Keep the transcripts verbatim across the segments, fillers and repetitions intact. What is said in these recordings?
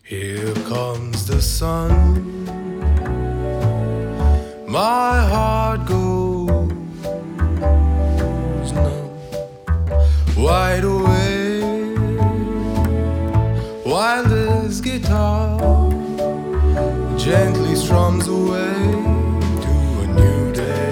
Here comes the sun. My heart goes numb, wide awake, while this guitar gently strums away to a new day.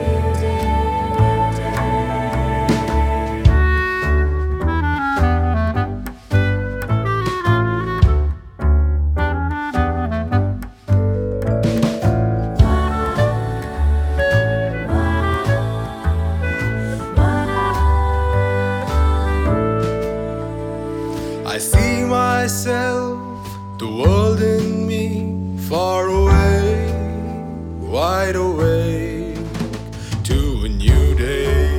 I see myself, the world in me, far away, wide awake to a new day,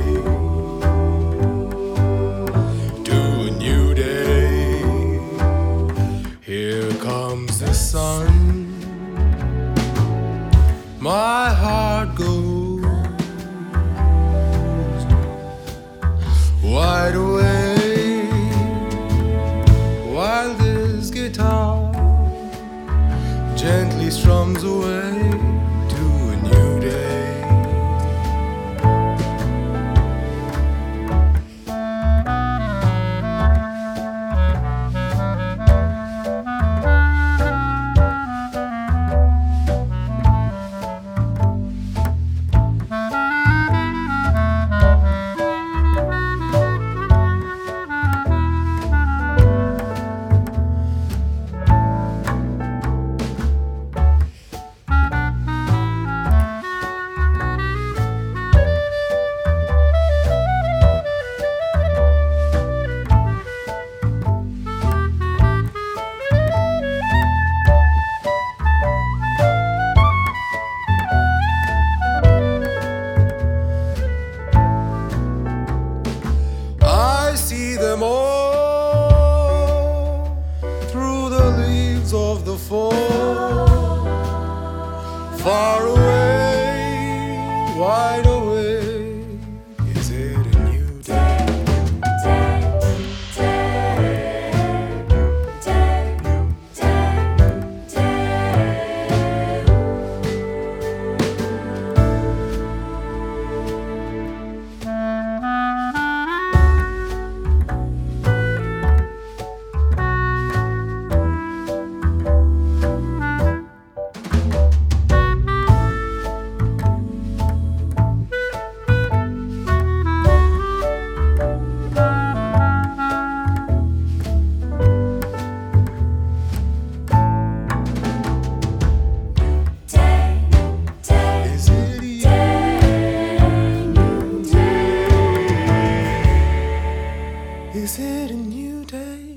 to a new day. Here comes the sun. My heart goes wide awake, while this guitar gently strums away to a new day. See them all through the leaves of the fall, far away, wide awake. Is it a new day? Is it a new day?